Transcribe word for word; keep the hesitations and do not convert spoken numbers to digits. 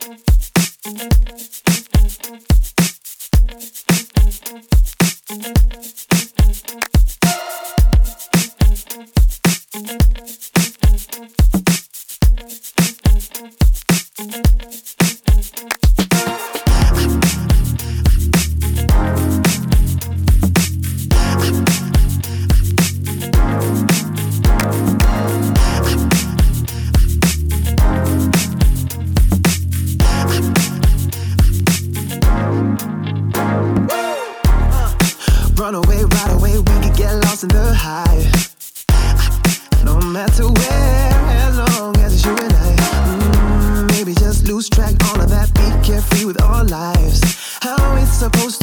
Run away, right away, we could get lost in the high. No matter where, as long as it's you and I. Mm, maybe just lose track, all of that, be carefree with our lives. How it's supposed to